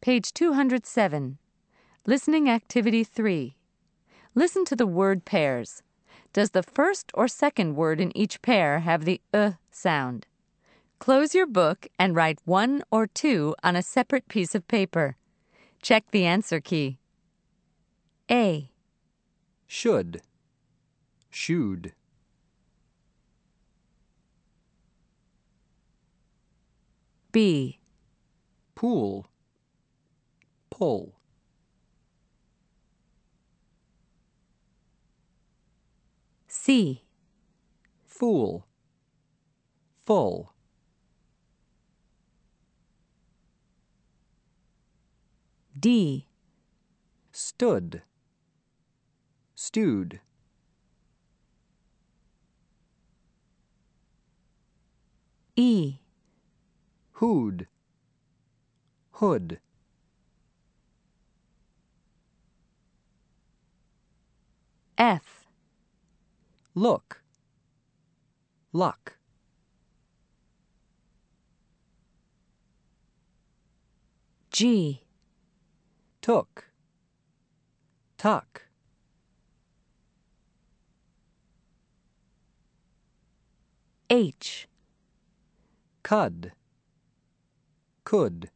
Page 207. Listening Activity 3. Listen to the word pairs. Does the first or second word in each pair have the sound? Close your book and write 1 or 2 on a separate piece of paper. Check the answer key. A. Should. Shoed. B. Pool. Pull. C. Fool. Full. D. Stood. Stewed. E. Hood. Hood. F. Look. Luck. G. Took. Tuck. H. Cud. Could.